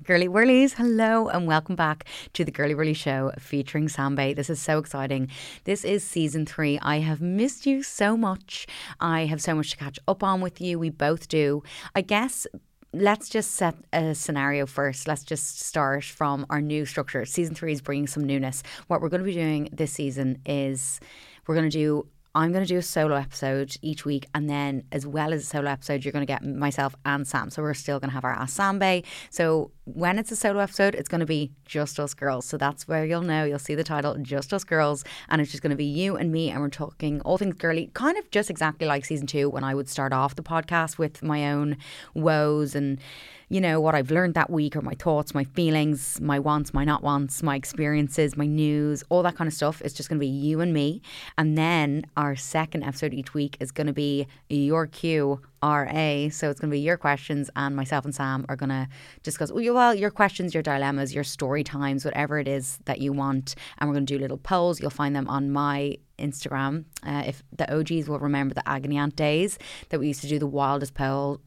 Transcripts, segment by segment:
Girly Whirlies, hello and welcome back to the Girly Whirly Show featuring Sambe. This is so exciting. This is season 3. I have missed you so much. I have so much to catch up on with you. We both do. I guess let's just set a scenario first. Let's just start from our new structure. Season 3 is bringing some newness. What we're going to be doing this season is I'm going to do a solo episode each week, and then as well as a solo episode, you're going to get myself and Sam. So we're still going to have our Ask Sambe. So when it's a solo episode, it's going to be just us girls. So that's where you'll see the title, Just Us Girls, and it's just going to be you and me, and we're talking all things girly, kind of just exactly like season 2 when I would start off the podcast with my own woes and, you know, what I've learned that week, or my thoughts, my feelings, my wants, my not wants, my experiences, my news, all that kind of stuff. It's just going to be you and me. And then our second episode each week is going to be your Q&A. So it's going to be your questions, and myself and Sam are going to discuss, well, your questions, your dilemmas, your story times, whatever it is that you want. And we're going to do little polls. You'll find them on my Instagram. If the OGs will remember the Agony Aunt days that we used to do the wildest polls,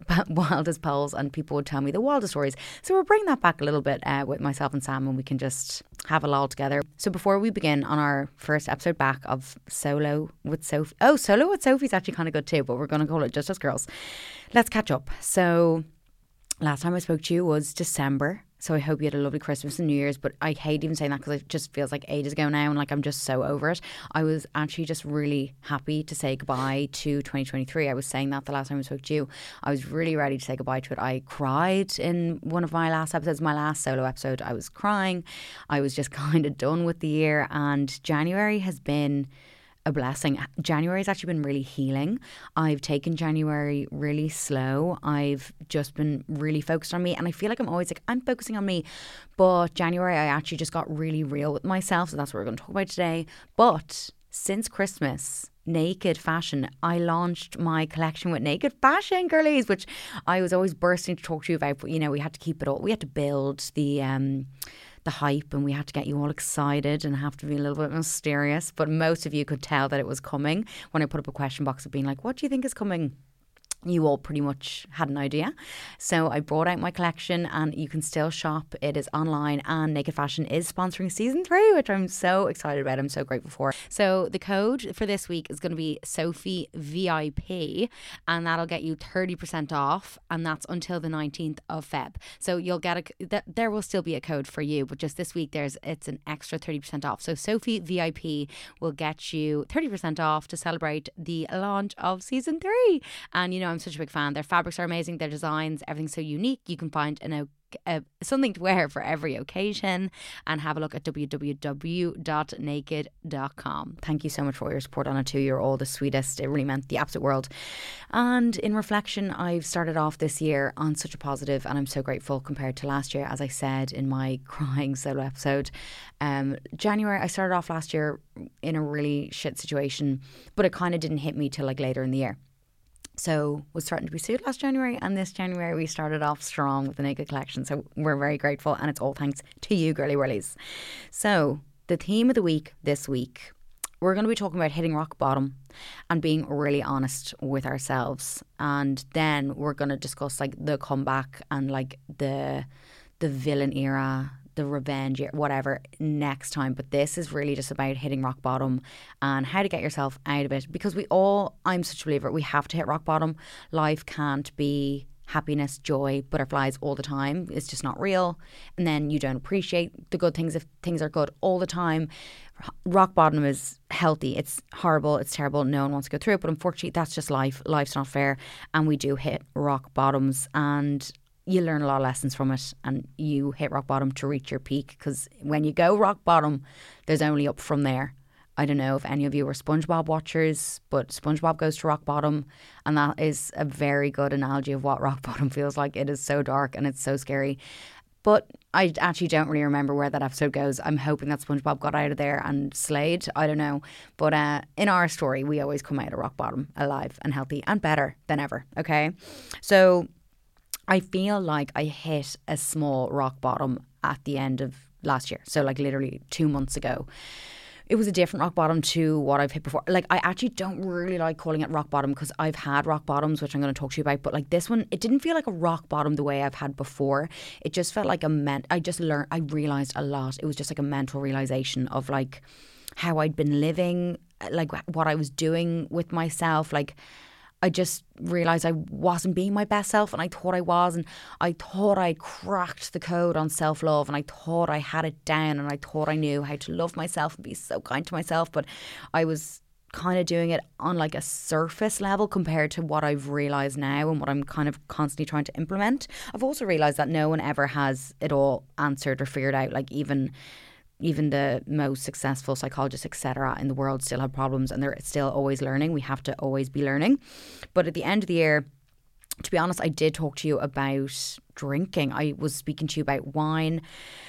and people would tell me the wildest stories. So we're bringing that back a little bit with myself and Sam, and we can just have it all together. So before we begin on our first episode back of Solo with Sophie. Oh, Solo with Sophie's actually kind of good too, but we're going to call it Just Us Girls. Let's catch up. So last time I spoke to you was December. So I hope you had a lovely Christmas and New Year's, but I hate even saying that because it just feels like ages ago now, and like I'm just so over it. I was actually just really happy to say goodbye to 2023. I was saying that the last time I spoke to you. I was really ready to say goodbye to it. I cried in one of my last episodes, my last solo episode. I was crying. I was just kind of done with the year, and January has been a blessing. January has actually been really healing. I've taken January really slow. I've just been really focused on me, and I feel like I'm always like, I'm focusing on me. But January, I actually just got really real with myself. So that's what we're going to talk about today. But since Christmas, Naked Fashion, I launched my collection with Naked Fashion, girlies, which I was always bursting to talk to you about. But, you know, we had to keep it all. We had to build the hype, and we had to get you all excited and have to be a little bit mysterious. But most of you could tell that it was coming when I put up a question box of being like, what do you think is coming? You all pretty much had an idea. So I brought out my collection, and you can still shop. It is online, and Naked Fashion is sponsoring season 3, which I'm so excited about. I'm so grateful for. So the code for this week is going to be Sophie VIP, and that'll get you 30% off, and that's until the 19th of Feb. So you'll get there will still be a code for you, but just this week it's an extra 30% off. So Sophie VIP will get you 30% off to celebrate the launch of season 3. And you know, I'm such a big fan. Their fabrics are amazing. Their designs, everything's so unique. You can find something to wear for every occasion, and have a look at www.naked.com. Thank you so much for all your support on it too. You're all the sweetest. It really meant the absolute world. And in reflection, I've started off this year on such a positive, and I'm so grateful compared to last year. As I said in my crying solo episode, January, I started off last year in a really shit situation, but it kind of didn't hit me till like later in the year. So was starting to be sued last January, and this January we started off strong with the Naked collection. So we're very grateful, and it's all thanks to you, Girly Whirlies. So the theme of the week this week, we're going to be talking about hitting rock bottom and being really honest with ourselves. And then we're going to discuss like the comeback and like the villain era, the revenge, whatever, next time. But this is really just about hitting rock bottom and how to get yourself out of it, because I'm such a believer, we have to hit rock bottom. Life can't be happiness, joy, butterflies all the time. It's just not real. And then you don't appreciate the good things if things are good all the time. Rock bottom is healthy. It's horrible, it's terrible, no one wants to go through it, but unfortunately that's just life. Life's not fair, and we do hit rock bottoms, and you learn a lot of lessons from it, and you hit rock bottom to reach your peak, because when you go rock bottom, there's only up from there. I don't know if any of you are SpongeBob watchers, but SpongeBob goes to rock bottom, and that is a very good analogy of what rock bottom feels like. It is so dark and it's so scary. But I actually don't really remember where that episode goes. I'm hoping that SpongeBob got out of there and slayed. I don't know. But in our story, we always come out of rock bottom alive and healthy and better than ever. Okay? So I feel like I hit a small rock bottom at the end of last year. So like literally 2 months ago. it was a different rock bottom to what I've hit before. Like, I actually don't really like calling it rock bottom because I've had rock bottoms, which I'm going to talk to you about. But like this one, it didn't feel like a rock bottom the way I've had before. It just felt like I realized a lot. It was just like a mental realization of like how I'd been living, like what I was doing with myself. Like, I just realised I wasn't being my best self, and I thought I was, and I thought I cracked the code on self-love, and I thought I had it down, and I thought I knew how to love myself and be so kind to myself, but I was kind of doing it on like a surface level compared to what I've realised now and what I'm kind of constantly trying to implement. I've also realised that no one ever has it all answered or figured out. Like even the most successful psychologists, etc., in the world still have problems, and they're still always learning. We have to always be learning. But at the end of the year, to be honest, I did talk to you about drinking. I was speaking to you about wine,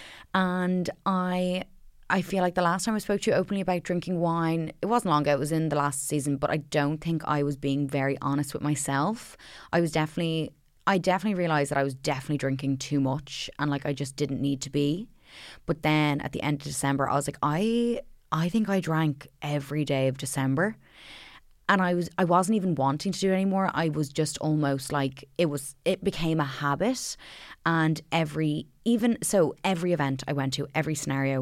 and I feel like the last time I spoke to you openly about drinking wine, it wasn't long ago, it was in the last season, but I don't think I was being very honest with myself. I definitely realised that I was definitely drinking too much, and like I just didn't need to be. But then at the end of December, I was like, I think I drank every day of December. And I wasn't even wanting to do it anymore. I was just almost like it became a habit. And every event I went to, every scenario,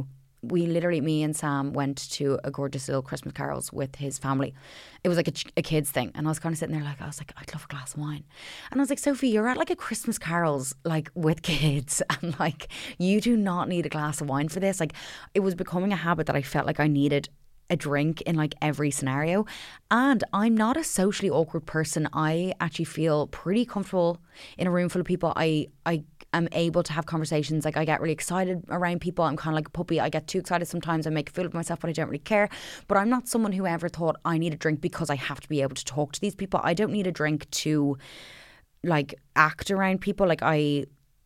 me and Sam went to a gorgeous little Christmas carols with his family. It was like a kid's thing. And I was kind of sitting there like, I was like, I'd love a glass of wine. And I was like, Sophie, you're at like a Christmas carols, like with kids. And like, you do not need a glass of wine for this. Like, it was becoming a habit that I felt like I needed a drink in like every scenario. And I'm not a socially awkward person. I actually feel pretty comfortable in a room full of people. I am able to have conversations. Like, I get really excited around people. I'm kind of like a puppy. I get too excited sometimes. I make a fool of myself, but I don't really care. But I'm not someone who ever thought I need a drink because I have to be able to talk to these people. I don't need a drink to like act around people. I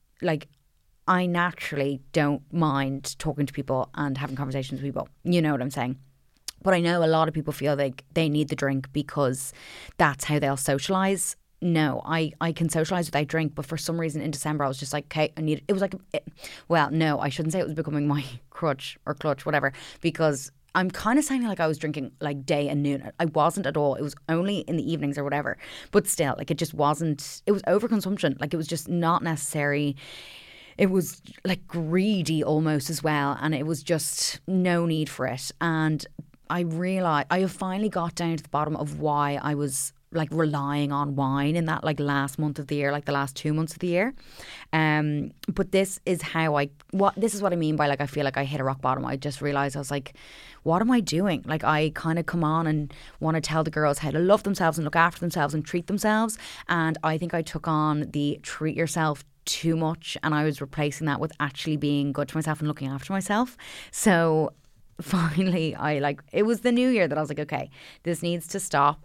naturally don't mind talking to people and having conversations with people. You know what I'm saying? But I know a lot of people feel like they need the drink because that's how they'll socialise. No, I can socialise without drink, but for some reason in December I was just like, okay, I need it. It was like, no, I shouldn't say it was becoming my crutch or clutch, whatever, because I'm kind of sounding like I was drinking like day and noon. I wasn't at all. It was only in the evenings or whatever. But still, like, it just wasn't, it was overconsumption. Like, it was just not necessary. It was like greedy almost as well. And it was just no need for it. And I realised I have finally got down to the bottom of why I was like relying on wine in that like last month of the year, like the last 2 months of the year. But this is what I mean by like I feel like I hit a rock bottom. I just realised I was like, what am I doing? Like, I kind of come on and want to tell the girls how to love themselves and look after themselves and treat themselves. And I think I took on the treat yourself too much, and I was replacing that with actually being good to myself and looking after myself. So finally, it was the new year that I was like, okay, this needs to stop.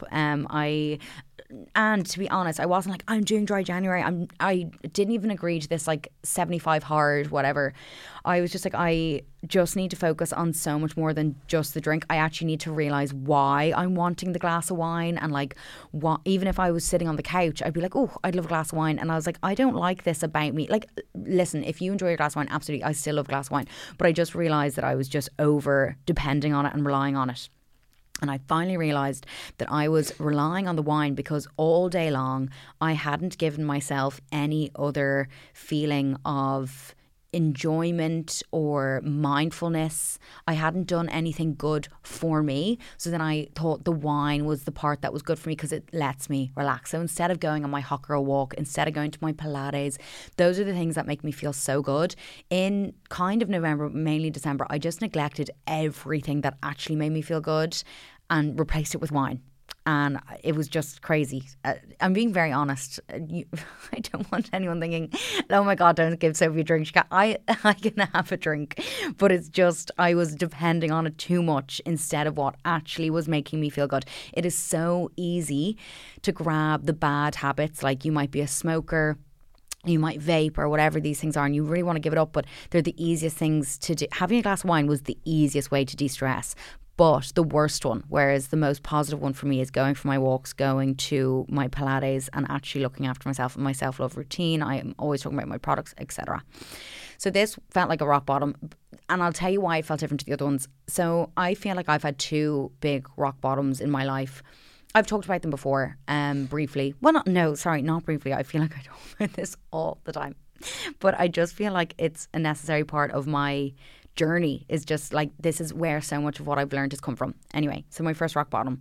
And to be honest, I wasn't like, I'm doing dry January. I didn't even agree to this like 75 hard, whatever. I was just like, I just need to focus on so much more than just the drink. I actually need to realise why I'm wanting the glass of wine. And like, what, even if I was sitting on the couch, I'd be like, oh, I'd love a glass of wine. And I was like, I don't like this about me. Like, listen, if you enjoy a glass of wine, absolutely, I still love a glass of wine. But I just realised that I was just over depending on it and relying on it. And I finally realised that I was relying on the wine because all day long I hadn't given myself any other feeling of enjoyment or mindfulness. I hadn't done anything good for me. So then I thought the wine was the part that was good for me because it lets me relax. So instead of going on my hot girl walk, instead of going to my Pilates, those are the things that make me feel so good. In kind of November, mainly December, I just neglected everything that actually made me feel good and replaced it with wine. And it was just crazy. I'm being very honest. I don't want anyone thinking, oh my God, don't give Sophie a drink. I can have a drink. But it's just, I was depending on it too much instead of what actually was making me feel good. It is so easy to grab the bad habits. Like, you might be a smoker, you might vape or whatever these things are, and you really want to give it up, but they're the easiest things to do. Having a glass of wine was the easiest way to de-stress. But the worst one, whereas the most positive one for me, is going for my walks, going to my Pilates, and actually looking after myself and my self-love routine. I am always talking about my products, etc. So this felt like a rock bottom. and I'll tell you why it felt different to the other ones. So I feel like I've had two big rock bottoms in my life. I've talked about them before, briefly. Well, not briefly. I feel like I talk about this all the time. But I just feel like it's a necessary part of my journey, is just like, this is where so much of what I've learned has come from. Anyway, so my first rock bottom,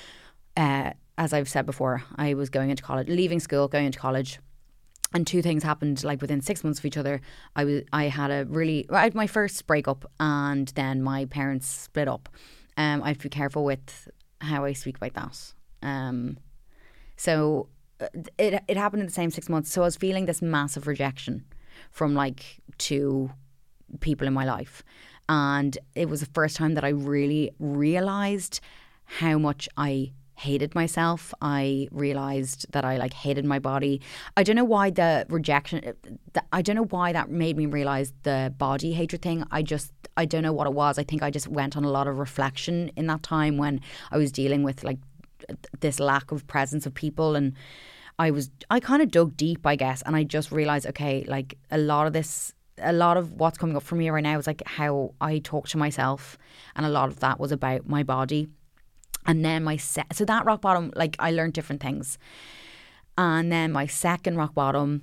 as I've said before, I was going into college, leaving school, going into college. And two things happened like within 6 months of each other. I had my first breakup, and then my parents split up. I have to be careful with how I speak about that. So it happened in the same 6 months. So I was feeling this massive rejection from like two people in my life. And it was the first time that I really realised how much I hated myself. I realised that I like hated my body. I don't know why the rejection, I don't know why that made me realise the body hatred thing. I don't know what it was. I think I just went on a lot of reflection in that time when I was dealing with like this lack of presence of people, and I kind of dug deep, I guess, and I just realised, okay, like a lot of what's coming up for me right now is like how I talk to myself, and a lot of that was about my body. And then so that rock bottom, like I learned different things. And then my second rock bottom,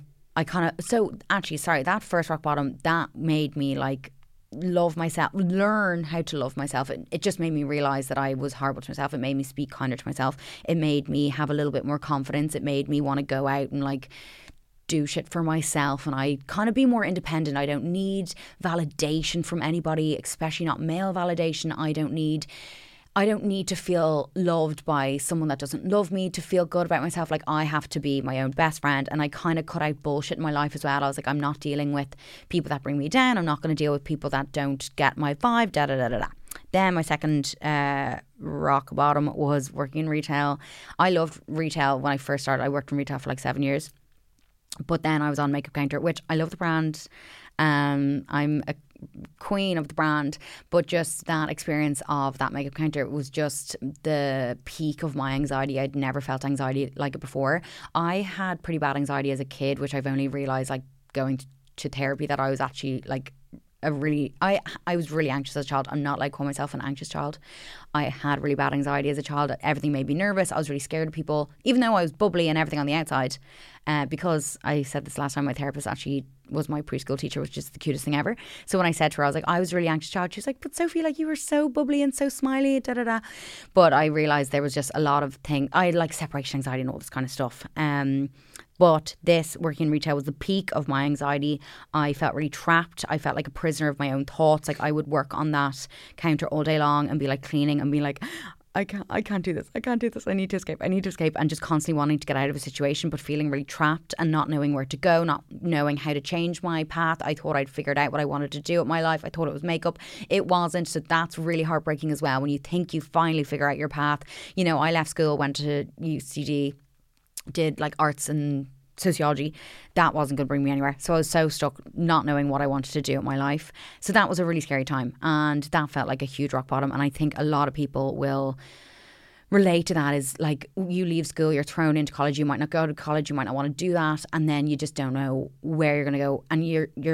that first rock bottom, that made me like love myself, learn how to love myself. It just made me realise that I was horrible to myself. It made me speak kinder to myself. It made me have a little bit more confidence. It made me want to go out and like do shit for myself, and I kind of be more independent. I don't need validation from anybody, especially not male validation. I don't need to feel loved by someone that doesn't love me to feel good about myself. Like, I have to be my own best friend. And I kind of cut out bullshit in my life as well. I was like, I'm not dealing with people that bring me down. I'm not going to deal with people that don't get my vibe, da da da da da. Then my second rock bottom was working in retail. I loved retail when I first started. I worked in retail for like 7 years. But then I was on Makeup Counter, which I love the brand. I'm a queen of the brand, but just that experience of that Makeup Counter was just the peak of my anxiety. I'd never felt anxiety like it before. I had pretty bad anxiety as a kid, which I've only realised like going to therapy, that I was actually like I was really anxious as a child. I'm not like call myself an anxious child. I had really bad anxiety as a child. Everything made me nervous. I was really scared of people, even though I was bubbly and everything on the outside. Because I said this last time, my therapist actually was my preschool teacher, which is the cutest thing ever. So when I said to her, I was like, I was a really anxious child. She was like, but Sophie, like you were so bubbly and so smiley, da da da. But I realised there was just a lot of things. I had like separation anxiety and all this kind of stuff. But this working in retail was the peak of my anxiety. I felt really trapped. I felt like a prisoner of my own thoughts. Like I would work on that counter all day long and be like cleaning and be like, I can't do this. I can't do this. I need to escape. And just constantly wanting to get out of a situation, but feeling really trapped and not knowing where to go, not knowing how to change my path. I thought I'd figured out what I wanted to do with my life. I thought it was makeup. It wasn't. So that's really heartbreaking as well when you think you finally figure out your path. You know, I left school, went to UCD, did like arts and sociology. That wasn't going to bring me anywhere. So I was so stuck not knowing what I wanted to do with my life. So that was a really scary time, and that felt like a huge rock bottom. And I think a lot of people will relate to that. Is like, you leave school, you're thrown into college, you might not go to college, you might not want to do that, and then you just don't know where you're going to go, and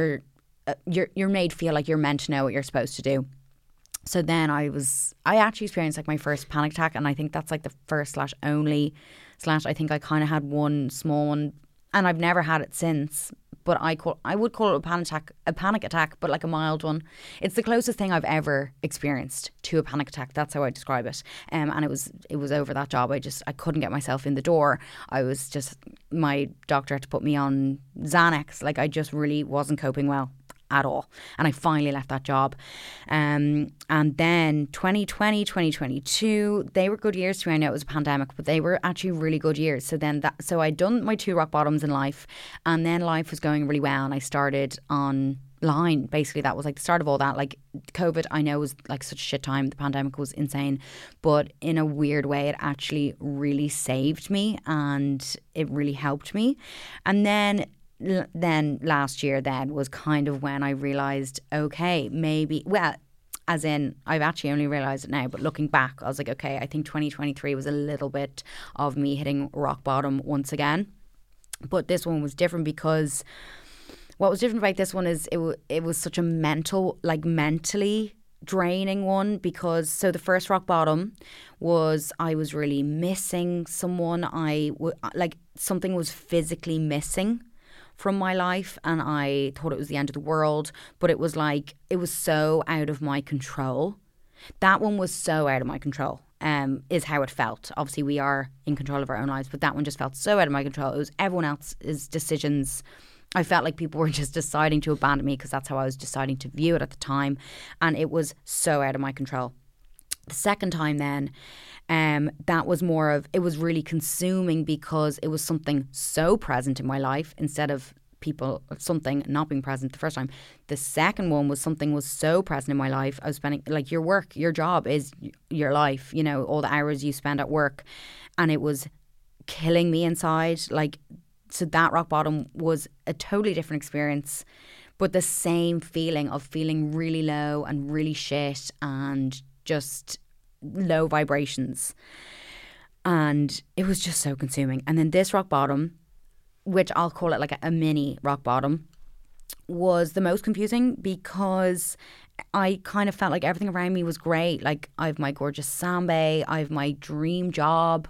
you're made feel like you're meant to know what you're supposed to do. So then I actually experienced like my first panic attack, and I think that's like the first / only / I think I kind of had one small one, and I've never had it since. But I would call it a panic attack, but like a mild one. It's the closest thing I've ever experienced to a panic attack. That's how I describe it. And it was over that job. I couldn't get myself in the door. My doctor had to put me on Xanax. Like I just really wasn't coping well at all. And I finally left that job. And then 2020, 2022, they were good years to me. I know it was a pandemic, but they were actually really good years. So I'd done my two rock bottoms in life, and then life was going really well, and I started online. Basically, that was like the start of all that. Like COVID, I know, was like such a shit time. The pandemic was insane, but in a weird way, it actually really saved me and it really helped me. And then last year then was kind of when I realised, okay, maybe, well, as in I've actually only realised it now, but looking back I was like, okay, I think 2023 was a little bit of me hitting rock bottom once again. But this one was different because what was different about this one is it was such a mentally draining one, because so the first rock bottom was I was really missing someone. Like something was physically missing from my life, and I thought it was the end of the world, but it was like it was so out of my control. That one was so out of my control, is how it felt. Obviously we are in control of our own lives, but that one just felt so out of my control. It was everyone else's decisions. I felt like people were just deciding to abandon me, because that's how I was deciding to view it at the time, and it was so out of my control. The second time then, that was more of, it was really consuming, because it was something so present in my life instead of something not being present the first time. The second one was something was so present in my life. I was spending, like, your work, your job is your life, you know, all the hours you spend at work, and it was killing me inside. Like, so that rock bottom was a totally different experience, but the same feeling of feeling really low and really shit and just low vibrations, and it was just so consuming. And then this rock bottom, which I'll call it like a mini rock bottom, was the most confusing, because I kind of felt like everything around me was great. Like, I have my gorgeous Sambe, I have my dream job,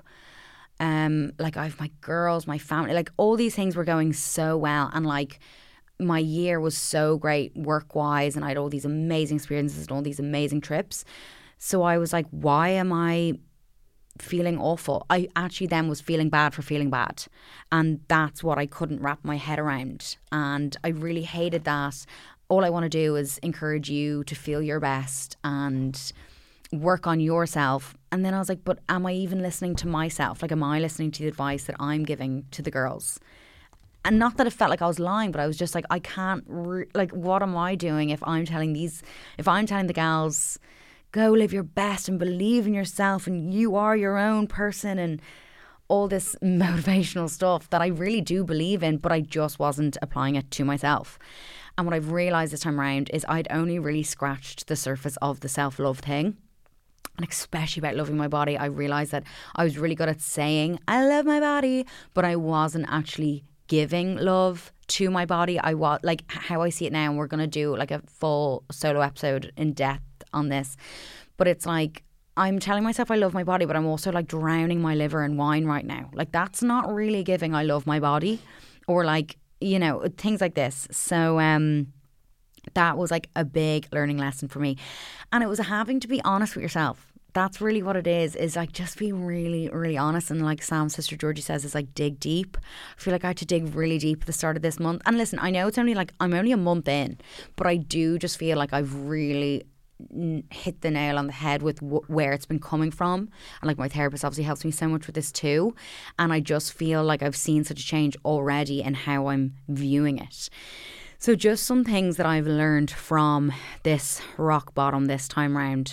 like I have my girls, my family, like all these things were going so well, and like my year was so great work wise, and I had all these amazing experiences and all these amazing trips. So I was like, why am I feeling awful? I actually then was feeling bad for feeling bad, and that's what I couldn't wrap my head around, and I really hated that. All I want to do is encourage you to feel your best and work on yourself. And then I was like, but am I even listening to myself? Like, am I listening to the advice that I'm giving to the girls? And not that it felt like I was lying, but I was just like, I can't like, what am I doing if I'm telling the gals, go live your best and believe in yourself and you are your own person, and all this motivational stuff that I really do believe in, but I just wasn't applying it to myself. And what I've realised this time around is I'd only really scratched the surface of the self-love thing. And especially about loving my body, I realised that I was really good at saying I love my body, but I wasn't actually giving love to my body. I was like, how I see it now, and we're going to do like a full solo episode in depth on this, but it's like I'm telling myself I love my body, but I'm also like drowning my liver in wine right now. Like, that's not really giving I love my body, or like, you know, things like this. So that was like a big learning lesson for me, and it was having to be honest with yourself. That's really what it is like, just be really, really honest. And like Sam's sister Georgie says, it's like dig deep. I feel like I had to dig really deep at the start of this month. And listen, I know it's only like, I'm only a month in, but I do just feel like I've really hit the nail on the head with where it's been coming from. And like, my therapist obviously helps me so much with this too, and I just feel like I've seen such a change already in how I'm viewing it. So just some things that I've learned from this rock bottom this time round.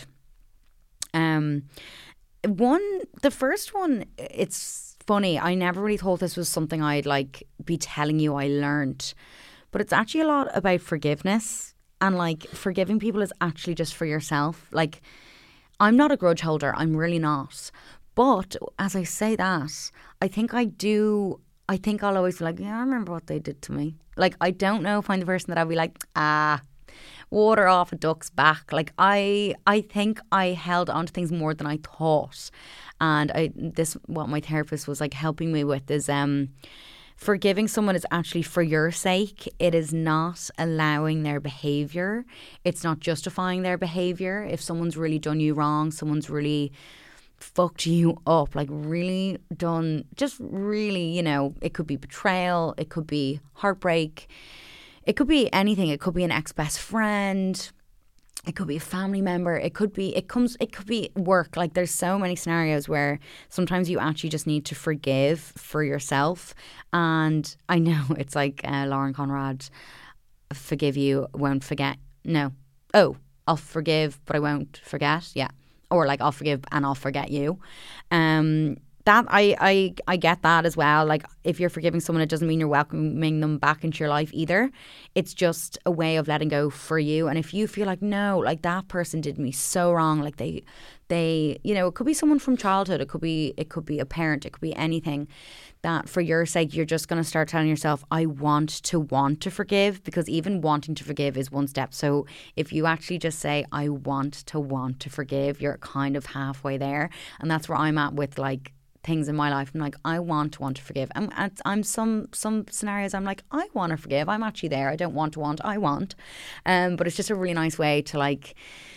The first one, it's funny, I never really thought this was something I'd like be telling you I learned, but it's actually a lot about forgiveness. And like, forgiving people is actually just for yourself. Like, I'm not a grudge holder, I'm really not. But as I say that, I think I'll always be like, yeah, I remember what they did to me. Like, I don't know if I'm the person that I'll be like, water off a duck's back. Like, I think I held on to things more than I thought. And what my therapist was like helping me with is forgiving someone is actually for your sake. It is not allowing their behaviour. It's not justifying their behaviour. If someone's really done you wrong, someone's really fucked you up, like really done, just really, you know, it could be betrayal, it could be heartbreak, it could be anything. It could be an ex-best friend, it could be a family member, it could be work. Like, there's so many scenarios where sometimes you actually just need to forgive for yourself. And I know it's like Lauren Conrad, forgive you, won't forget. No. Oh, I'll forgive, but I won't forget. Yeah. Or like, I'll forgive and I'll forget you. that I get that as well. Like, if you're forgiving someone, it doesn't mean you're welcoming them back into your life either. It's just a way of letting go for you. And if you feel like, no, like that person did me so wrong, like they you know, it could be someone from childhood, it could be a parent, it could be anything, that for your sake you're just going to start telling yourself, I want to forgive, because even wanting to forgive is one step. So if you actually just say, I want to forgive, you're kind of halfway there. And that's where I'm at with like things in my life. I'm like, I want to forgive. I'm some scenarios I'm like, I want to forgive. I'm actually there. I don't want, I want. But it's just a really nice way to like.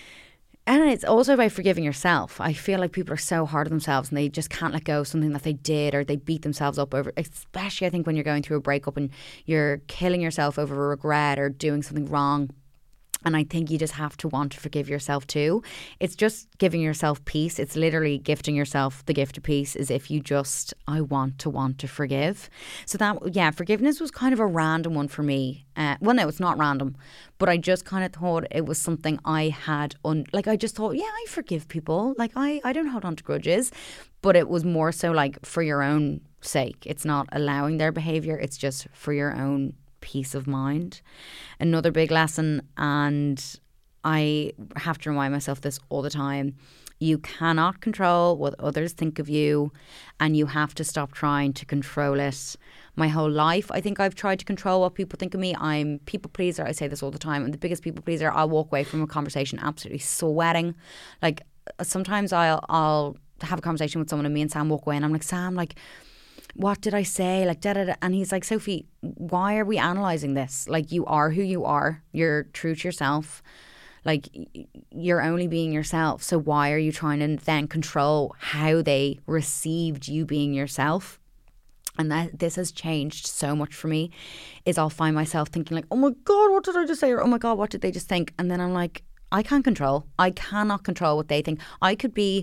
And it's also about forgiving yourself. I feel like people are so hard on themselves and they just can't let go of something that they did, or they beat themselves up over, especially I think when you're going through a breakup and you're killing yourself over a regret or doing something wrong. And I think you just have to want to forgive yourself too. It's just giving yourself peace. It's literally gifting yourself the gift of peace, as if you just, I want to forgive. So that, yeah, forgiveness was kind of a random one for me. Well, no, it's not random, but I just kind of thought it was something I had, like I just thought, yeah, I forgive people. Like I don't hold on to grudges, but it was more so like for your own sake. It's not allowing their behaviour. It's just for your own peace of mind. Another big lesson, and I have to remind myself this all the time, you cannot control what others think of you, and you have to stop trying to control it. My whole life I think I've tried to control what people think of me. I'm people pleaser. I say this all the time. I'm the biggest people pleaser. I'll walk away from a conversation absolutely sweating. Like sometimes I'll have a conversation with someone and me and Sam walk away and I'm like, Sam, like, what did I say? Like, da da da. And he's like, Sophie, why are we analysing this? Like, you are who you are. You're true to yourself. Like, you're only being yourself. So why are you trying to then control how they received you being yourself? And this has changed so much for me, is I'll find myself thinking like, oh my God, what did I just say? Or oh my God, what did they just think? And then I'm like, I cannot control what they think. I could be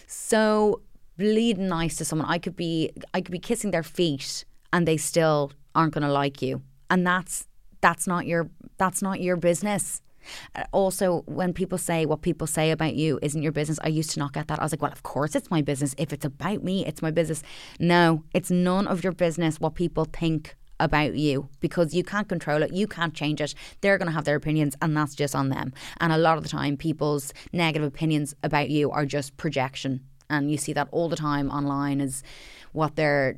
so bleeding nice to someone. I could be kissing their feet and they still aren't going to like you. And that's not your business. Also, when people say what people say about you isn't your business, I used to not get that. I was like, well, of course it's my business. If it's about me, it's my business. No, it's none of your business what people think about you, because you can't control it. You can't change it. They're going to have their opinions and that's just on them. And a lot of the time, people's negative opinions about you are just projection. And you see that all the time online, is what they're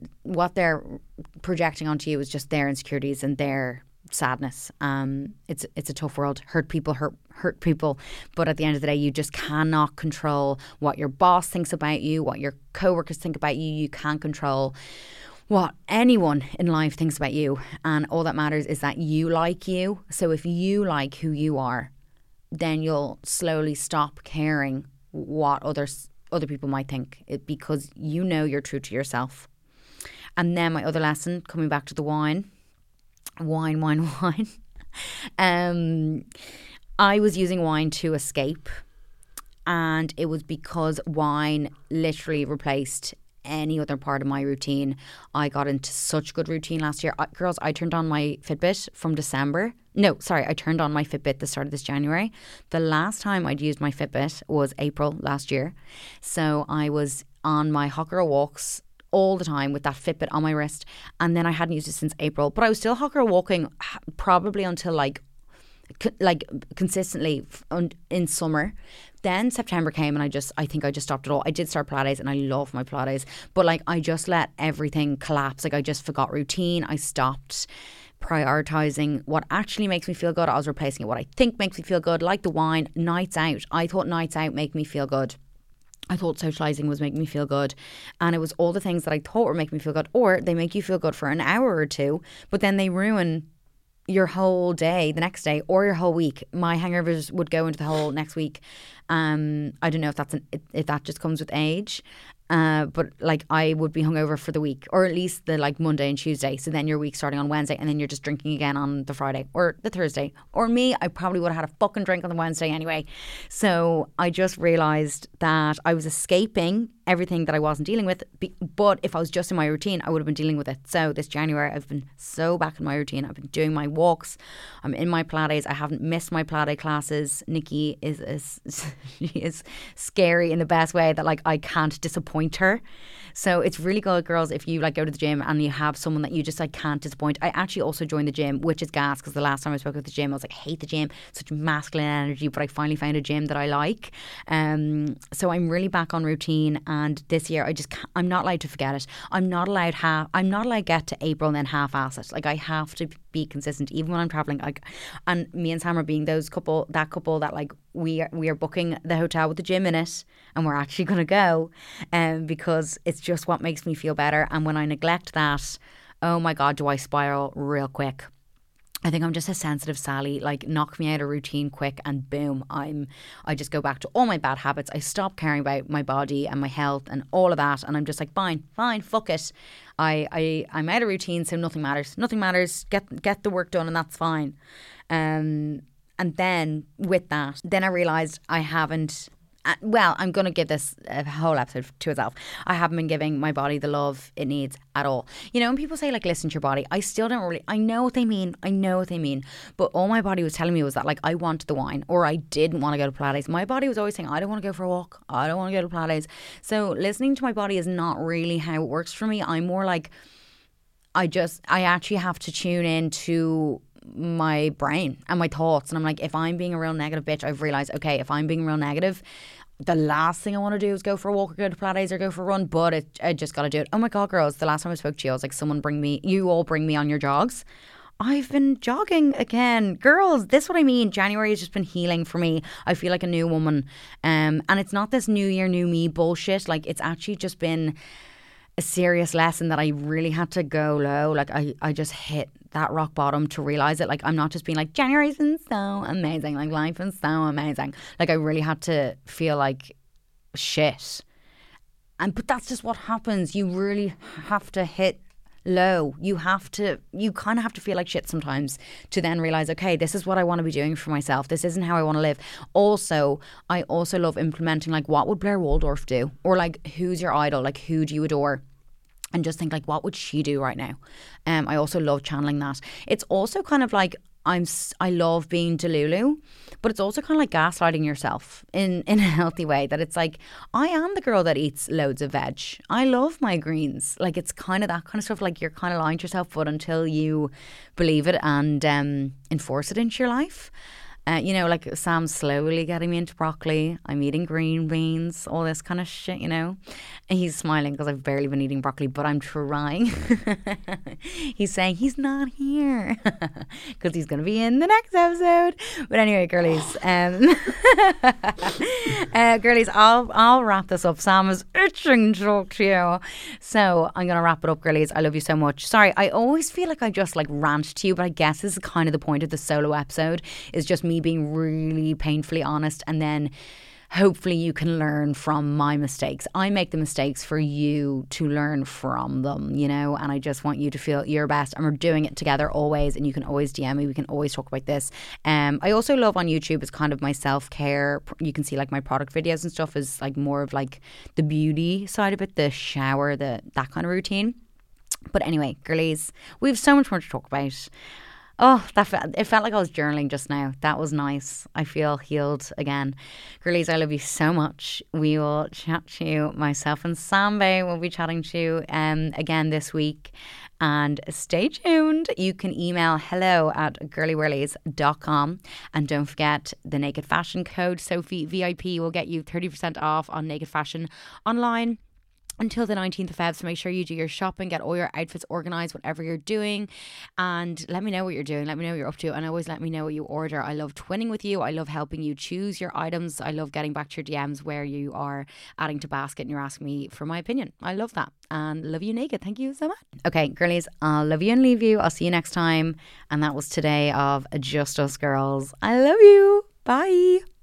projecting onto you is just their insecurities and their sadness. It's a tough world. Hurt people hurt people, but at the end of the day, you just cannot control what your boss thinks about you, what your co-workers think about you. You can't control what anyone in life thinks about you, and all that matters is that you like you. So if you like who you are, then you'll slowly stop caring what other people might think, because you know you're true to yourself. And then my other lesson, coming back to the wine. I was using wine to escape, and it was because wine literally replaced any other part of my routine. I got into such good routine last year. Girls, I turned on my Fitbit from December. No, sorry, I turned on my Fitbit the start of this January. The last time I'd used my Fitbit was April last year. So I was on my hot girl walks all the time with that Fitbit on my wrist, and then I hadn't used it since April. But I was still hot girl walking probably until like consistently in summer. Then September came and I think I just stopped it all. I did start Pilates and I love my Pilates, but like I just let everything collapse. Like I just forgot routine. I stopped prioritizing what actually makes me feel good. I was replacing it what I think makes me feel good, like the wine. Nights out. I thought nights out make me feel good. I thought socialising was making me feel good, and it was all the things that I thought were making me feel good, or they make you feel good for an hour or two, but then they ruin your whole day the next day or your whole week. My hangovers would go into the whole next week. I don't know if that just comes with age, but like I would be hungover for the week, or at least the like Monday and Tuesday. So then your week starting on Wednesday, and then you're just drinking again on the Friday or the Thursday. Or me, I probably would have had a fucking drink on the Wednesday anyway. So I just realised that I was escaping everything that I wasn't dealing with. But if I was just in my routine, I would have been dealing with it. So this January, I've been so back in my routine. I've been doing my walks. I'm in my Pilates. I haven't missed my Pilates classes. Nikki she is scary in the best way that like I can't disappoint her. So it's really good, girls, if you like go to the gym and you have someone that you just like can't disappoint. I actually also joined the gym, which is gas, because the last time I spoke at the gym, I was like, I hate the gym, such masculine energy, but I finally found a gym that I like. So I'm really back on routine, and this year I just can't, I'm not allowed to forget it. I'm not allowed to get to April and then half-ass it. Like I have to be consistent, even when I'm traveling. Like, and me and Sam are being that couple that like we are booking the hotel with the gym in it, and we're actually going to go, because it's just what makes me feel better. And when I neglect that, oh my God, do I spiral real quick. I think I'm just a sensitive Sally. Like, knock me out of routine quick and boom, I just go back to all my bad habits. I stop caring about my body and my health and all of that, and I'm just like, fine, fuck it. I'm out of routine, so nothing matters. Get the work done, and that's fine. And then with that, then I realised I haven't. Well, I'm going to give this a whole episode to itself. I haven't been giving my body the love it needs at all. You know, when people say like, listen to your body, I still don't really, I know what they mean. But all my body was telling me was that like, I wanted the wine, or I didn't want to go to Pilates. My body was always saying, I don't want to go for a walk. I don't want to go to Pilates. So listening to my body is not really how it works for me. I'm more like, I actually have to tune in to my brain and my thoughts, and I'm like, if I'm being a real negative bitch, I've realised, okay, if I'm being real negative, the last thing I want to do is go for a walk or go to Pilates or go for a run, but I just got to do it. Oh my God, girls, the last time I spoke to you, I was like, you all bring me on your jogs. I've been jogging again. Girls, this is what I mean. January has just been healing for me. I feel like a new woman, and it's not this new year, new me bullshit. Like, it's actually just been a serious lesson that I really had to go low. Like, I just hit that rock bottom to realise it. Like, I'm not just being like, January's been so amazing, like life is so amazing. Like, I really had to feel like shit. But that's just what happens. You really have to hit low. You kind of have to feel like shit sometimes to then realise, okay, this is what I want to be doing for myself. This isn't how I want to live. Also, I also love implementing, like, what would Blair Waldorf do? Or like, who's your idol? Like, who do you adore? And just think like, what would she do right now? I also love channeling that. It's also kind of like, I love being Delulu, but it's also kind of like gaslighting yourself in a healthy way, that it's like, I am the girl that eats loads of veg. I love my greens. Like, it's kind of that kind of stuff. Like, you're kind of lying to yourself, but until you believe it and enforce it into your life. You know, like, Sam's slowly getting me into broccoli. I'm eating green beans, all this kind of shit, you know. And he's smiling because I've barely been eating broccoli, but I'm trying. He's saying he's not here because he's going to be in the next episode. But anyway, girlies, girlies, I'll wrap this up. Sam is itching to talk to you. So I'm going to wrap it up, girlies. I love you so much. Sorry, I always feel like I just like rant to you, but I guess this is kind of the point of the solo episode, is just me being really painfully honest, and then hopefully you can learn from my mistakes. I make the mistakes for you to learn from them, you know, and I just want you to feel your best, and we're doing it together always, and you can always DM me, we can always talk about this. I also love on YouTube, it's kind of my self-care. You can see like my product videos and stuff is like more of like the beauty side of it, the shower, that kind of routine. But anyway, girlies, we have so much more to talk about. Oh, it felt like I was journaling just now. That was nice. I feel healed again. Girlies, I love you so much. We will chat to you. Myself and Sambe will be chatting to you again this week. And stay tuned. You can email hello@girlywhirlies.com. And don't forget the Naked Fashion code. Sophie VIP will get you 30% off on Naked Fashion online until the 19th of Feb. So make sure you do your shopping, get all your outfits organised, whatever you're doing, and let me know what you're doing. Let me know what you're up to, and always let me know what you order. I love twinning with you. I love helping you choose your items. I love getting back to your DMs where you are adding to basket and you're asking me for my opinion. I love that, and love you naked. Thank you so much. Okay, girlies, I'll love you and leave you. I'll see you next time. And that was today of Just Us Girls. I love you. Bye.